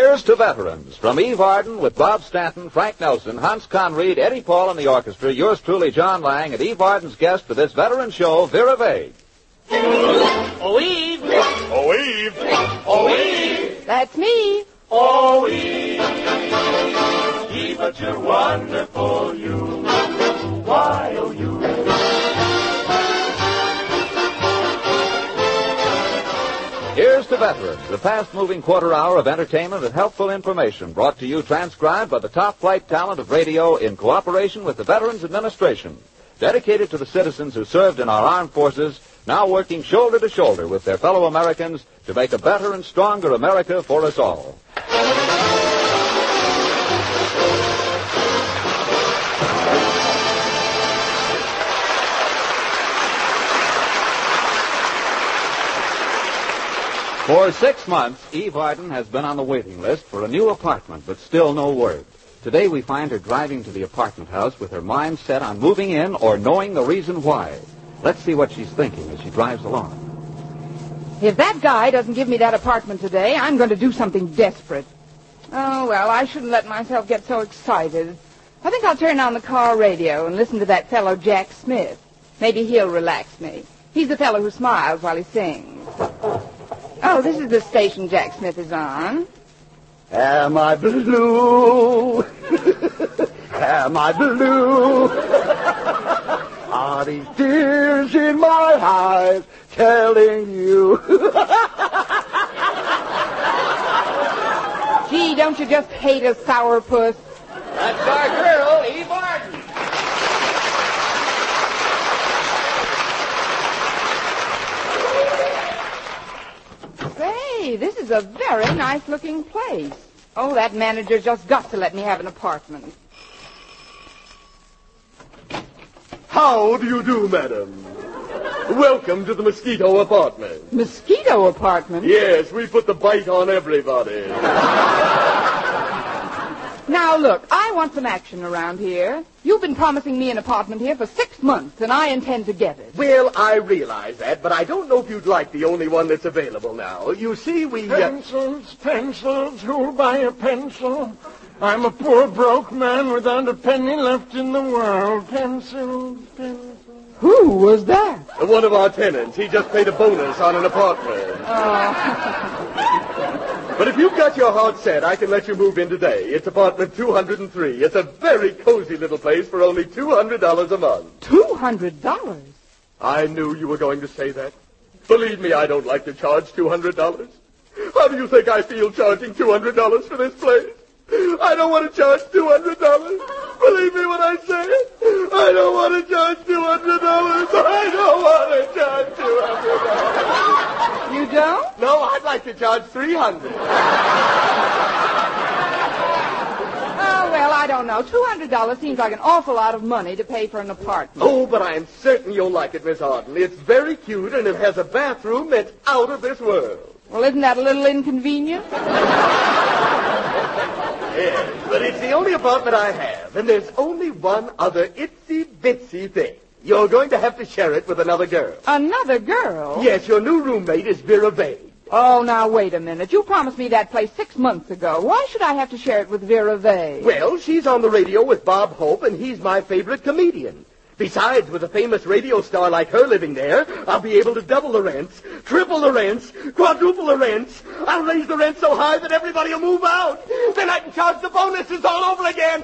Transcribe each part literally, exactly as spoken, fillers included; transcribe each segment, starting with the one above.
Here's to Veterans. From Eve Arden with Bob Stanton, Frank Nelson, Hans Conried, Eddie Paul, and the orchestra, yours truly, John Lang, and Eve Arden's guest for this veteran show, Vera Vade. Oh, Eve! Oh, Eve! Oh, Eve! That's me. Oh, Eve! Eve, but you're wonderful, you. Why, oh, you. Here's to Veterans, the fast-moving quarter hour of entertainment and helpful information brought to you transcribed by the top-flight talent of radio in cooperation with the Veterans Administration, dedicated to the citizens who served in our armed forces, now working shoulder to shoulder with their fellow Americans to make a better and stronger America for us all. For six months, Eve Arden has been on the waiting list for a new apartment, but still no word. Today we find her driving to the apartment house with her mind set on moving in or knowing the reason why. Let's see what she's thinking as she drives along. If that guy doesn't give me that apartment today, I'm going to do something desperate. Oh, well, I shouldn't let myself get so excited. I think I'll turn on the car radio and listen to that fellow Jack Smith. Maybe he'll relax me. He's the fellow who smiles while he sings. Oh, this is the station Jack Smith is on. Am I blue? Am I blue? Are these tears in my eyes telling you? Gee, don't you just hate a sourpuss? That's our girl, Eve Arden. Say, this is a very nice-looking place. Oh, that manager's just got to let me have an apartment. How do you do, madam? Welcome to the Mosquito Apartment. Mosquito apartment? Yes, we put the bite on everybody. Now, look, I want some action around here. You've been promising me an apartment here for six months, and I intend to get it. Well, I realize that, but I don't know if you'd like the only one that's available now. You see, we... Uh... Pencils, pencils, who'll buy a pencil? I'm a poor, broke man without a penny left in the world. Pencils, pencils. Who was that? One of our tenants. He just paid a bonus on an apartment. Oh. But if you've got your heart set, I can let you move in today. It's apartment two hundred three. It's a very cozy little place for only two hundred dollars a month. two hundred dollars? I knew you were going to say that. Believe me, I don't like to charge two hundred dollars. How do you think I feel charging two hundred dollars for this place? I don't want to charge two hundred dollars. Believe me when I say it. I don't want to charge two hundred dollars. I don't want to charge two hundred dollars. You don't? No, I'd like to charge three hundred dollars. Oh, well, I don't know. two hundred dollars seems like an awful lot of money to pay for an apartment. Oh, but I am certain you'll like it, Miss Arden. It's very cute, and it has a bathroom that's out of this world. Well, isn't that a little inconvenient? Yes, but it's the only apartment I have, and there's only one other itsy-bitsy thing. You're going to have to share it with another girl. Another girl? Yes, your new roommate is Vera Vade. Oh, now, wait a minute. You promised me that place six months ago. Why should I have to share it with Vera Vade? Well, she's on the radio with Bob Hope, and he's my favorite comedian. Besides, with a famous radio star like her living there, I'll be able to double the rents, triple the rents, quadruple the rents. I'll raise the rent so high that everybody will move out. Then I can charge the bonuses all over again.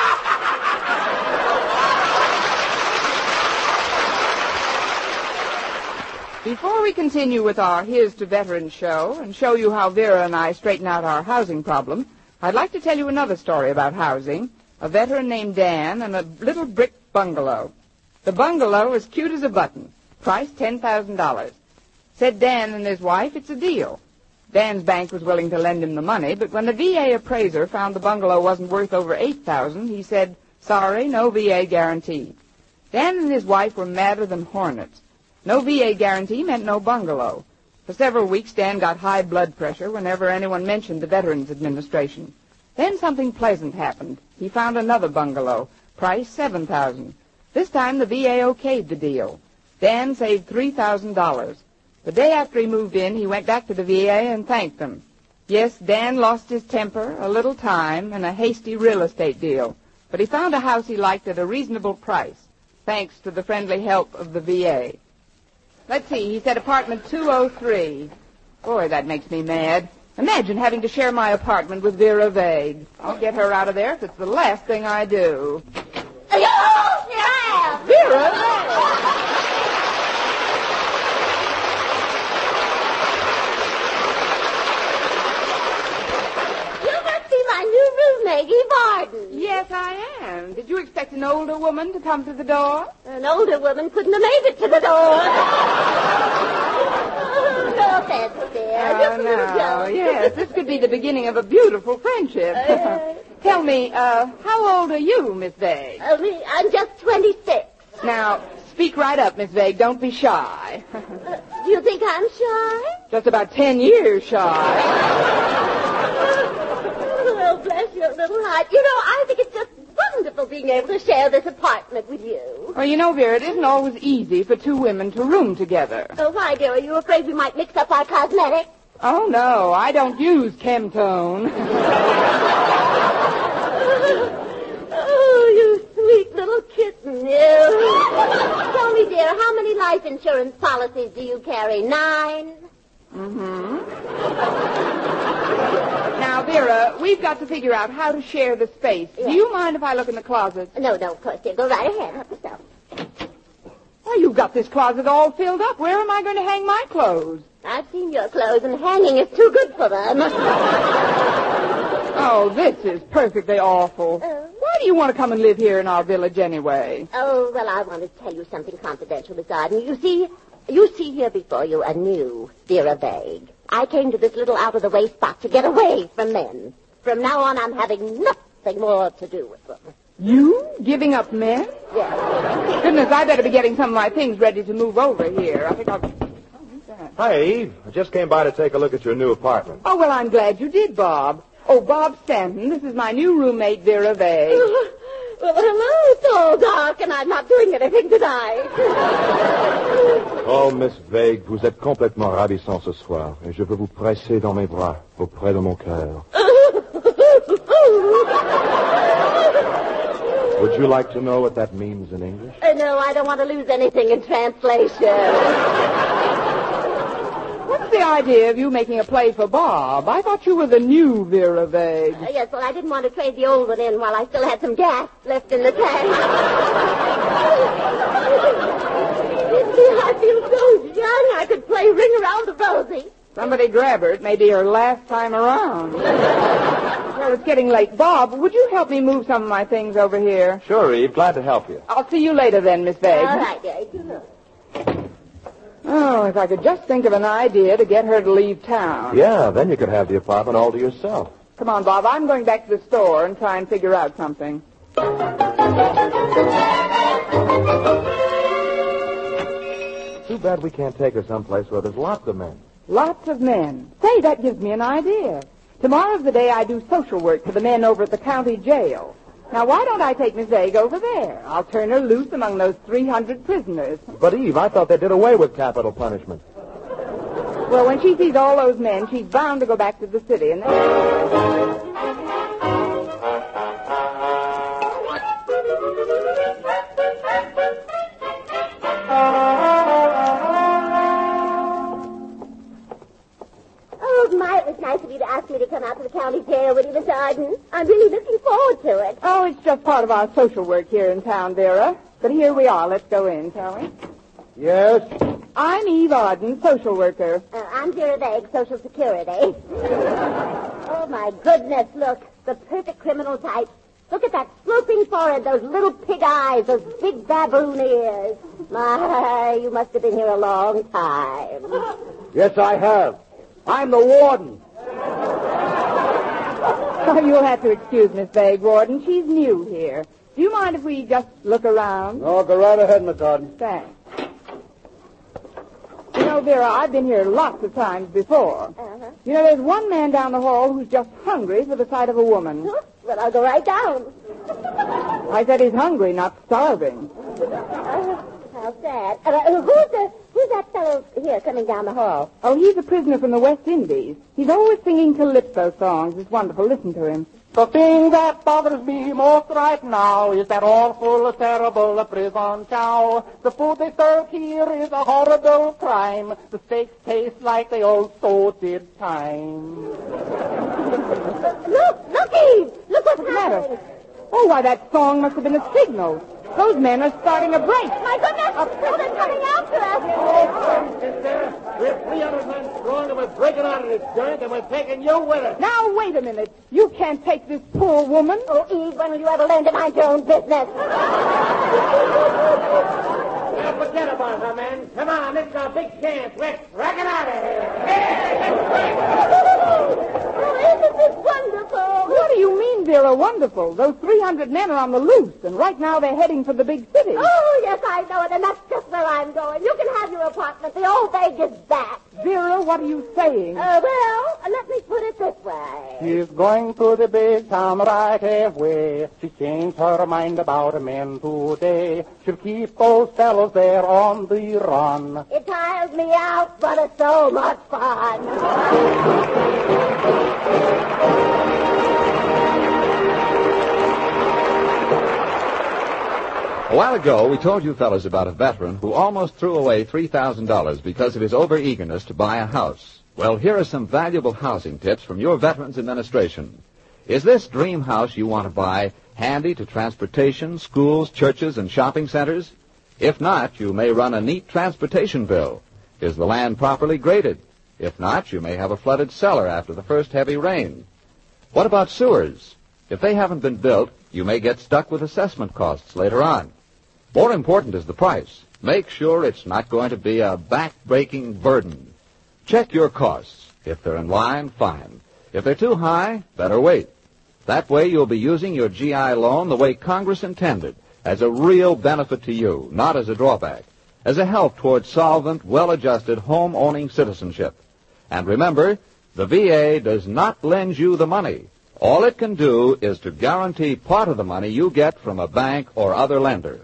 Before we continue with our Here's to Veterans show and show you how Vera and I straighten out our housing problem, I'd like to tell you another story about housing, a veteran named Dan and a little brick bungalow. The bungalow is cute as a button. Price ten thousand dollars. Said Dan and his wife, it's a deal. Dan's bank was willing to lend him the money, but when the V A appraiser found the bungalow wasn't worth over eight thousand dollars, he said, sorry, no V A guarantee. Dan and his wife were madder than hornets. No V A guarantee meant no bungalow. For several weeks, Dan got high blood pressure whenever anyone mentioned the Veterans Administration. Then something pleasant happened. He found another bungalow, price seven thousand dollars. This time the V A okayed the deal. Dan saved three thousand dollars. The day after he moved in, he went back to the V A and thanked them. Yes, Dan lost his temper, a little time, and a hasty real estate deal. But he found a house he liked at a reasonable price, thanks to the friendly help of the V A. Let's see, he said apartment two oh three. Boy, that makes me mad. Imagine having to share my apartment with Vera Vague. I'll get her out of there if it's the last thing I do. Yeah. Vera Vague! My new roommate, Eve Arden. Yes, I am. Did you expect an older woman to come to the door? An older woman couldn't have made it to the door. Oh, no offense, dear. Oh, Just a little no. joke. Yes, this could be the beginning of a beautiful friendship. Uh, Tell me, uh, how old are you, Miss Vague? uh, me, I'm just twenty-six. Now, speak right up, Miss Vague. Don't be shy. Uh, do you think I'm shy? Just about ten years shy. Oh, bless your little heart. You know, I think it's just wonderful being able to share this apartment with you. Well, you know, Vera, it isn't always easy for two women to room together. Oh, why, dear? Are you afraid we might mix up our cosmetics? Oh, no, I don't use Chemtone. Oh, you sweet little kitten, you. Tell me, dear, how many life insurance policies do you carry? Nine? Mm-hmm. Now, Vera, we've got to figure out how to share the space. Yes. Do you mind if I look in the closet? No, no, of course, dear. Go right ahead. Help yourself. Why, you've got this closet all filled up. Where am I going to hang my clothes? I've seen your clothes, and hanging is too good for them. Oh, this is perfectly awful. Uh, Why do you want to come and live here in our village anyway? Oh, well, I want to tell you something confidential, Miss Arden. You see, you see here before you a new Vera Vague. I came to this little out-of-the-way spot to get away from men. From now on, I'm having nothing more to do with them. You giving up men? Yes. Goodness, I better be getting some of my things ready to move over here. I think I'll... Oh, who's that? Hi, Eve. I just came by to take a look at your new apartment. Oh, well, I'm glad you did, Bob. Oh, Bob Stanton, this is my new roommate, Vera Vague. Well, hello, it's all dark, and I'm not doing anything tonight. Oh, Miss Vague, vous êtes complètement ravissant ce soir, et je veux vous presser dans mes bras, auprès de mon cœur. Would you like to know what that means in English? Uh, no, I don't want to lose anything in translation. What's the idea of you making a play for Bob? I thought you were the new Vera Vague. Uh, yes, well, I didn't want to trade the old one in while I still had some gas left in the tank. You see, I feel so young I could play Ring Around the Rosie. Somebody grab her. It may be her last time around. Well, it's getting late. Bob, would you help me move some of my things over here? Sure, Eve. Glad to help you. I'll see you later then, Miss Vague. All right, dear. You know. Oh, if I could just think of an idea to get her to leave town. Yeah, then you could have the apartment all to yourself. Come on, Bob. I'm going back to the store and try and figure out something. Too bad we can't take her someplace where there's lots of men. Lots of men. Say, that gives me an idea. Tomorrow's the day I do social work for the men over at the county jail. Now, why don't I take Miss Vague over there? I'll turn her loose among those three hundred prisoners. But, Eve, I thought they did away with capital punishment. Well, when she sees all those men, she's bound to go back to the city, and then... Oh, my, it was nice of you to ask me to come out to the county jail with you, Miss Arden. I'm really looking forward to it. Oh, it's just part of our social work here in town, Vera. But here we are. Let's go in, shall we? Yes? I'm Eve Arden, social worker. Uh, I'm Vera Vague, Social Security. Oh, my goodness, look. The perfect criminal type. Look at that sloping forehead, those little pig eyes, those big baboon ears. My, you must have been here a long time. Yes, I have. I'm the warden. Oh, you'll have to excuse Miss Vague, Warden. She's new here. Do you mind if we just look around? No, go right ahead, Miss Arden. Thanks. You know, Vera, I've been here lots of times before. Uh-huh. You know, there's one man down the hall who's just hungry for the sight of a woman. Well, I'll go right down. I said he's hungry, not starving. Uh, how sad. Uh, who's the who's Who's that fellow here coming down the hall? Oh, he's a prisoner from the West Indies. He's always singing calypso songs. It's wonderful. Listen to him. The thing that bothers me most right now is that awful, terrible prison chow. The food they serve here is a horrible crime. The steaks taste like they also did time. Look, look, Eve! Look what's What's the matter? happening. Oh, why, that song must have been a signal. Those men are starting a break. My goodness! Oh, they're coming after us! Sister, we're three hundred men strong, and we're breaking out of this joint, and we're taking you with us. Now, wait a minute. You can't take this poor woman. Oh, Eve, when will you ever learn to mind your own business? Now, forget about her, man. Come on, this is our big chance. We're cracking out of here. Oh, isn't this wonderful? What do you mean, Vera? Wonderful. Those three hundred men are on the loose, and right now they're heading for the big city. Oh, yes, I know it, and that's just where I'm going. You can have your apartment. The old Vegas back. Vera, what are you saying? Uh, well, uh, let me put it this way. She's going to the big town right away. She changed her mind about men today. She'll keep those fellows there on the run. It tires me out, but it's so much fun. A while ago, we told you fellas about a veteran who almost threw away three thousand dollars because of his over-eagerness to buy a house. Well, here are some valuable housing tips from your Veterans Administration. Is this dream house you want to buy handy to transportation, schools, churches, and shopping centers? If not, you may run a neat transportation bill. Is the land properly graded? If not, you may have a flooded cellar after the first heavy rain. What about sewers? If they haven't been built, you may get stuck with assessment costs later on. More important is the price. Make sure it's not going to be a back-breaking burden. Check your costs. If they're in line, fine. If they're too high, better wait. That way you'll be using your G I loan the way Congress intended, as a real benefit to you, not as a drawback, as a help towards solvent, well-adjusted home-owning citizenship. And remember, the V A does not lend you the money. All it can do is to guarantee part of the money you get from a bank or other lender.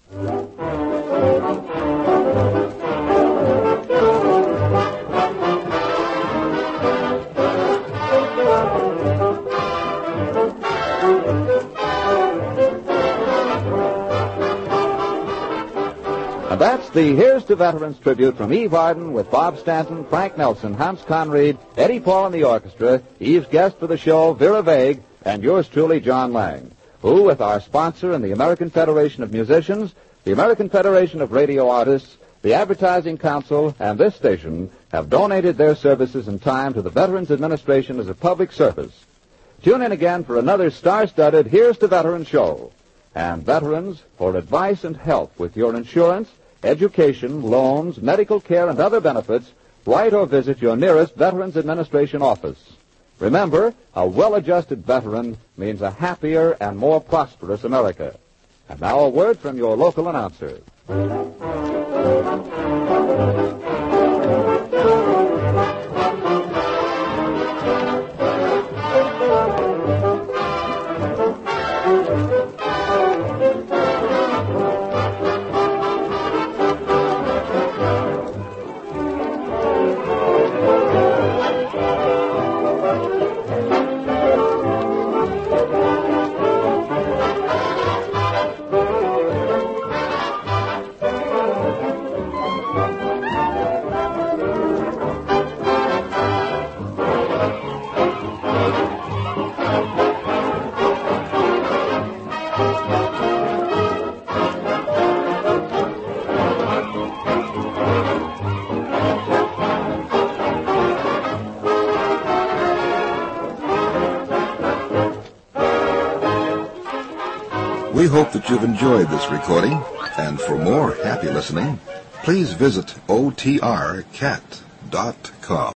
And that's the Here's to Veterans tribute from Eve Arden with Bob Stanton, Frank Nelson, Hans Conried, Eddie Paul and the orchestra, Eve's guest for the show, Vera Vague, and yours truly, John Lang, who, with our sponsor and the American Federation of Musicians, the American Federation of Radio Artists, the Advertising Council, and this station, have donated their services and time to the Veterans Administration as a public service. Tune in again for another star-studded Here's to Veterans show. And veterans, for advice and help with your insurance, education, loans, medical care, and other benefits, write or visit your nearest Veterans Administration office. Remember, a well-adjusted veteran means a happier and more prosperous America. And now a word from your local announcer. We hope that you've enjoyed this recording, and for more happy listening, please visit O T R cat dot com.